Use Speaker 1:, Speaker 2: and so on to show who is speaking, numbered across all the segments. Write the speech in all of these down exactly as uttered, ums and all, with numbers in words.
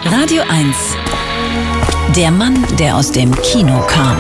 Speaker 1: Radio eins. Der Mann, der aus dem Kino kam.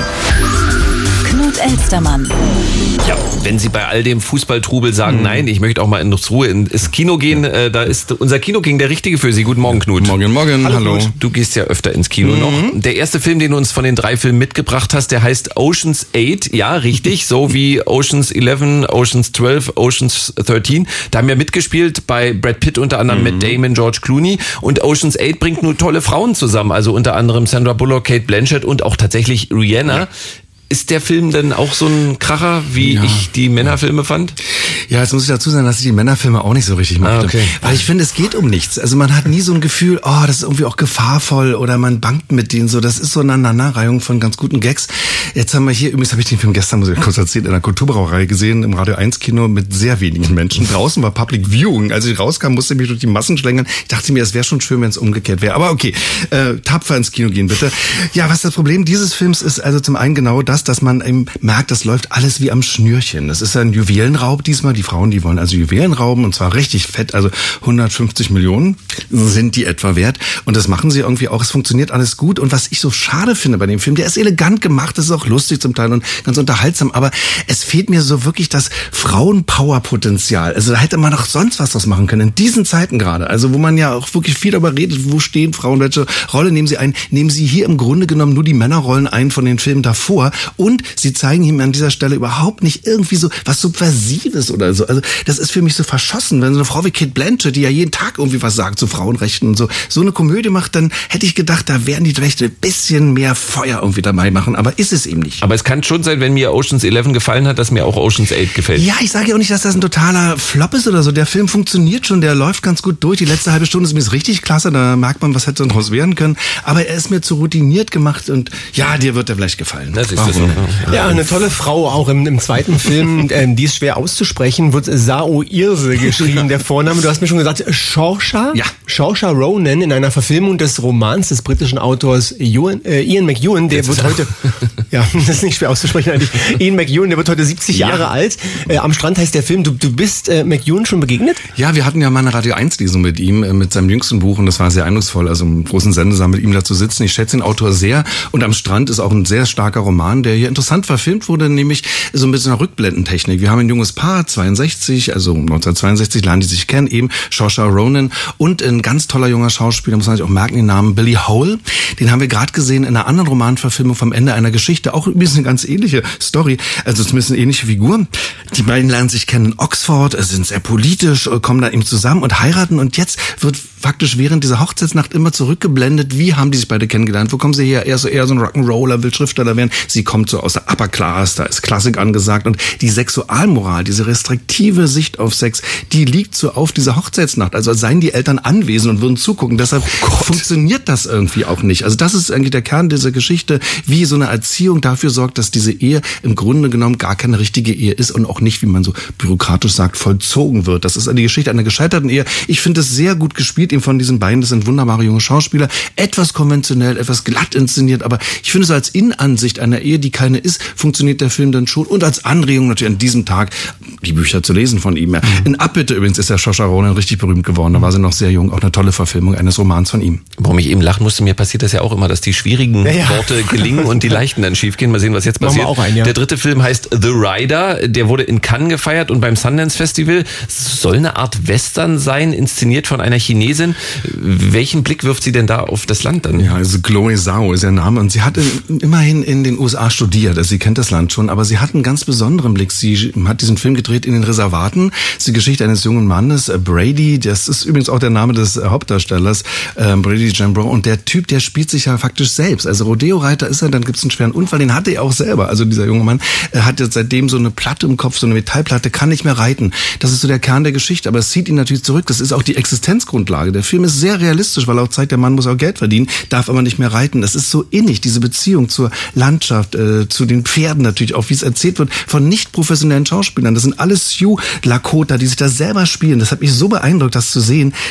Speaker 1: Knut Elstermann.
Speaker 2: Ja, wenn Sie bei all dem Fußballtrubel sagen, mhm. nein, ich möchte auch mal in Ruhe ins Kino gehen, äh, da ist unser Kinoking der Richtige für Sie. Guten Morgen, Knut.
Speaker 3: Morgen, morgen, hallo. hallo.
Speaker 2: Knut. Du gehst ja öfter ins Kino mhm. noch. Der erste Film, den du uns von den drei Filmen mitgebracht hast, der heißt Ocean's Eight. Ja, richtig, so wie Ocean's Eleven, Ocean's Twelve, Ocean's Thirteen. Da haben wir mitgespielt bei Brad Pitt, unter anderem mhm. Matt Damon, George Clooney. Und Ocean's Eight bringt nur tolle Frauen zusammen, also unter anderem Sandra Bullock, Kate Blanchett und auch tatsächlich Rihanna. Ja. Ist der Film denn auch so ein Kracher, wie ja. ich die Männerfilme fand?
Speaker 3: Ja, jetzt muss ich dazu sagen, dass ich die Männerfilme auch nicht so richtig mochte.
Speaker 2: Ah, okay.
Speaker 3: Weil ich finde, es geht um nichts. Also man hat nie so ein Gefühl, oh, das ist irgendwie auch gefahrvoll oder man bangt mit denen so. Das ist so eine Aneinanderreihung von ganz guten Gags. Jetzt haben wir hier, übrigens habe ich den Film gestern, muss ich kurz erzählen, in der Kulturbrauerei gesehen, im Radio eins Kino mit sehr wenigen Menschen. Draußen war Public Viewing. Als ich rauskam, musste ich mich durch die Massen schlängeln. Ich dachte mir, es wäre schon schön, wenn es umgekehrt wäre. Aber okay, äh, tapfer ins Kino gehen, bitte. Ja, was das Problem dieses Films ist, also zum einen genau das, dass man eben merkt, das läuft alles wie am Schnürchen. Das ist ein Juwelenraub diesmal. Die Frauen, die wollen also Juwelen rauben und zwar richtig fett. Also hundertfünfzig Millionen sind die etwa wert. Und das machen sie irgendwie auch. Es funktioniert alles gut. Und was ich so schade finde bei dem Film, der ist elegant gemacht, das ist auch lustig zum Teil und ganz unterhaltsam. Aber es fehlt mir so wirklich das Frauenpower-Potenzial. Also da hätte man doch sonst was draus machen können. In diesen Zeiten gerade. Also wo man ja auch wirklich viel darüber redet, wo stehen Frauen, welche Rolle nehmen sie ein. Nehmen sie hier im Grunde genommen nur die Männerrollen ein von den Filmen davor. Und sie zeigen ihm an dieser Stelle überhaupt nicht irgendwie so was Subversives oder so. Also das ist für mich so verschossen. Wenn so eine Frau wie Kate Blanchett, die ja jeden Tag irgendwie was sagt zu Frauenrechten und so, so eine Komödie macht, dann hätte ich gedacht, da werden die vielleicht ein bisschen mehr Feuer irgendwie dabei machen. Aber ist es eben nicht.
Speaker 2: Aber es kann schon sein, wenn mir Ocean's Eleven gefallen hat, dass mir auch Ocean's Eight gefällt.
Speaker 3: Ja, ich sage ja auch nicht, dass das ein totaler Flop ist oder so. Der Film funktioniert schon, der läuft ganz gut durch. Die letzte halbe Stunde ist mir richtig klasse. Da merkt man, was hätte daraus werden können. Aber er ist mir zu routiniert gemacht und ja, dir wird er vielleicht gefallen.
Speaker 2: Das ist das so.
Speaker 4: Ja, eine tolle Frau, auch im, im zweiten Film, ähm, die ist schwer auszusprechen, wird Sao Irse geschrieben, der Vorname. Du hast mir schon gesagt, Saoirse?
Speaker 3: Ja.
Speaker 4: Saoirse Ronan in einer Verfilmung des Romans des britischen Autors Ewan, äh, Ian McEwan, der wird heute, ja, das ist nicht schwer auszusprechen eigentlich, Ian McEwan, der wird heute siebzig ja. Jahre alt. Äh, am Strand heißt der Film. Du, du bist äh, McEwan schon begegnet?
Speaker 3: Ja, wir hatten ja mal eine Radio eins Lesung mit ihm, äh, mit seinem jüngsten Buch und das war sehr eindrucksvoll, also im großen Sendesaal mit ihm da zu sitzen. Ich schätze den Autor sehr und am Strand ist auch ein sehr starker Roman, der hier interessant verfilmt wurde, nämlich so ein bisschen eine Rückblendentechnik. Wir haben ein junges Paar, zweiundsechzig, also neunzehnhundertzweiundsechzig lernen die sich kennen, eben Saoirse Ronan und ein ganz toller junger Schauspieler, muss man sich auch merken, den Namen Billy Howell. Den haben wir gerade gesehen in einer anderen Romanverfilmung vom Ende einer Geschichte, auch übrigens eine ganz ähnliche Story, also zumindest eine ähnliche Figur. Die beiden lernen sich kennen in Oxford, sind sehr politisch, kommen dann eben zusammen und heiraten und jetzt wird faktisch während dieser Hochzeitsnacht immer zurückgeblendet, wie haben die sich beide kennengelernt, wo kommen sie her, er so eher so ein Rock'n'Roller, will Schriftsteller werden, sie kommt so aus der Upper Class, da ist Klassik angesagt und die Sexualmoral, diese restriktive Sicht auf Sex, die liegt so auf dieser Hochzeitsnacht, also als seien die Eltern anwesend und würden zugucken, deshalb oh funktioniert das irgendwie auch nicht. Also das ist eigentlich der Kern dieser Geschichte, wie so eine Erziehung dafür sorgt, dass diese Ehe im Grunde genommen gar keine richtige Ehe ist und auch nicht, wie man so bürokratisch sagt, vollzogen wird. Das ist die Geschichte einer gescheiterten Ehe. Ich finde es sehr gut gespielt, eben von diesen beiden, das sind wunderbare junge Schauspieler, etwas konventionell, etwas glatt inszeniert, aber ich finde so als Innenansicht einer Ehe, die keine ist, funktioniert der Film dann schon und als Anregung natürlich an diesem Tag die Bücher zu lesen von ihm. Mhm. In Abbitte übrigens ist der Saoirse Ronan richtig berühmt geworden, da war sie noch sehr jung, auch eine tolle Verfilmung eines Romans von ihm.
Speaker 2: Warum ich eben lachen musste, mir passiert das ja auch immer, dass die schwierigen ja, ja. Worte gelingen und die leichten dann schiefgehen. Mal sehen, was jetzt passiert.
Speaker 4: Auch ein, ja.
Speaker 2: Der dritte Film heißt The Rider, der wurde in Cannes gefeiert und beim Sundance Festival. Soll eine Art Western sein, inszeniert von einer Chinesin. Welchen Blick wirft sie denn da auf das Land dann?
Speaker 3: Ja, also Chloe Zhao ist ihr Name und sie hat in, immerhin in den U S A studiert, also sie kennt das Land schon, aber sie hat einen ganz besonderen Blick. Sie hat diesen Film gedreht in den Reservaten. Das ist die Geschichte eines jungen Mannes, Brady, das ist übrigens auch der Name des Hauptdarstellers, äh, Brady Jambro, und der Typ, der spielt sich ja faktisch selbst. Also Rodeo-Reiter ist er, dann gibt es einen schweren Unfall, den hatte er auch selber. Also dieser junge Mann äh, hat jetzt seitdem so eine Platte im Kopf, so eine Metallplatte, kann nicht mehr reiten. Das ist so der Kern der Geschichte, aber es zieht ihn natürlich zurück. Das ist auch die Existenzgrundlage. Der Film ist sehr realistisch, weil er auch zeigt, der Mann muss auch Geld verdienen, darf aber nicht mehr reiten. Das ist so innig, diese Beziehung zur Landschaft, äh, zu den Pferden natürlich auch, wie es erzählt wird, von nicht professionellen Schauspielern. Das sind alles Sioux Lakota, die sich da selber spielen. Das hat mich so beeindruckt, das zu sehen, wie die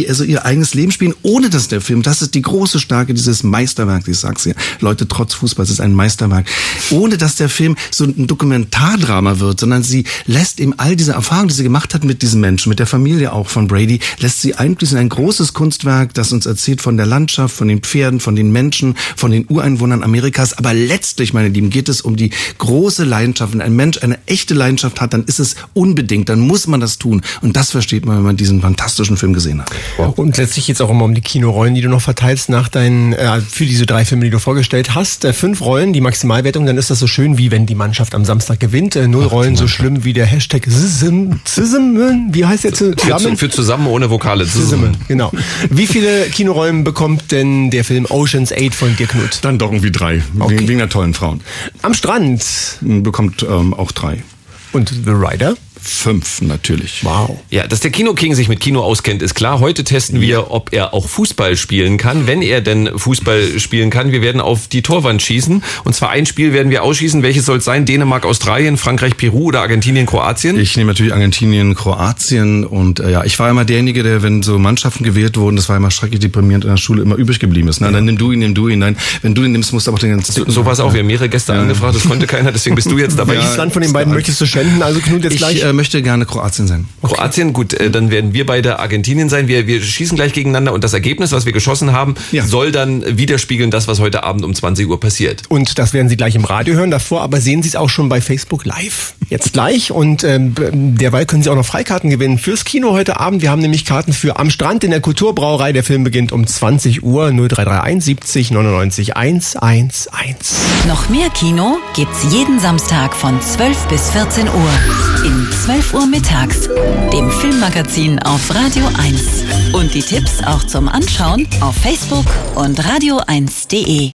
Speaker 3: also ihr eigenes Leben spielen, ohne dass der Film, das ist die große Stärke dieses Meisterwerks, ich sag's ja, Leute, trotz Fußball, es ist ein Meisterwerk, ohne dass der Film so ein Dokumentardrama wird, sondern sie lässt ihm all diese Erfahrungen, die sie gemacht hat mit diesen Menschen, mit der Familie auch von Brady, lässt sie einfließen in ein großes Kunstwerk, das uns erzählt von der Landschaft, von den Pferden, von den Menschen, von den Ureinwohnern Amerikas, aber letztlich, meine Lieben, geht es um die große Leidenschaft. Wenn ein Mensch eine echte Leidenschaft hat, dann ist es unbedingt, dann muss man das tun. Und das versteht man, wenn man diesen fantastischen Film gesehen hat.
Speaker 4: Wow. Und letztlich geht es auch immer um die Kinorollen, die du noch verteilst nach deinen, äh, für diese drei Filme, die du vorgestellt hast. Äh, fünf Rollen, die Maximalwertung, dann ist das so schön, wie wenn die Mannschaft am Samstag gewinnt. Äh, null Ach, Rollen, so schlimm wie der Hashtag Sism, Sism, wie heißt der zu,
Speaker 2: zusammen? Für, für zusammen ohne Vokale.
Speaker 4: Sism, genau. Wie viele Kinorollen bekommt denn der Film Ocean's Eight von dir, Knut?
Speaker 3: Dann doch irgendwie drei, okay. wegen, wegen der tollen Frauen.
Speaker 4: Am Strand?
Speaker 3: Bekommt ähm, auch drei.
Speaker 4: Und The Rider?
Speaker 3: Fünf natürlich.
Speaker 2: Wow. Ja, dass der Kino-King sich mit Kino auskennt, ist klar. Heute testen wir, ob er auch Fußball spielen kann. Wenn er denn Fußball spielen kann, wir werden auf die Torwand schießen. Und zwar ein Spiel werden wir ausschießen. Welches soll es sein? Dänemark, Australien, Frankreich, Peru oder Argentinien, Kroatien?
Speaker 3: Ich nehme natürlich Argentinien, Kroatien. Und äh, ja, ich war immer derjenige, der, wenn so Mannschaften gewählt wurden, das war immer schrecklich deprimierend in der Schule, immer übrig geblieben ist. Ne? Ja. Dann nimm du ihn, nimm du ihn. Nein, wenn du ihn nimmst, musst du aber den ganzen...
Speaker 2: So, so war es auch. Wir haben mehrere Gäste ja. angefragt, das konnte keiner, deswegen bist du jetzt dabei.
Speaker 4: Welches ja, Land von den beiden möchtest du schänden? Also Knut jetzt
Speaker 3: ich,
Speaker 4: gleich?
Speaker 3: Ich äh, möchte gerne Kroatien sein.
Speaker 2: Okay. Kroatien, gut, äh, dann werden wir beide Argentinien sein. Wir, wir schießen gleich gegeneinander und das Ergebnis, was wir geschossen haben, ja. soll dann widerspiegeln das, was heute Abend um zwanzig Uhr passiert.
Speaker 4: Und das werden Sie gleich im Radio hören. Davor aber sehen Sie es auch schon bei Facebook Live. Jetzt gleich und ähm, derweil können Sie auch noch Freikarten gewinnen fürs Kino heute Abend. Wir haben nämlich Karten für Am Strand in der Kulturbrauerei. Der Film beginnt um zwanzig Uhr. null drei drei eins siebzig neunundneunzig hundertzehn.
Speaker 1: Noch mehr Kino gibt's jeden Samstag von zwölf bis vierzehn Uhr. In zwölf Uhr mittags, dem Filmmagazin auf Radio eins. Und die Tipps auch zum Anschauen auf Facebook und radio eins punkt de.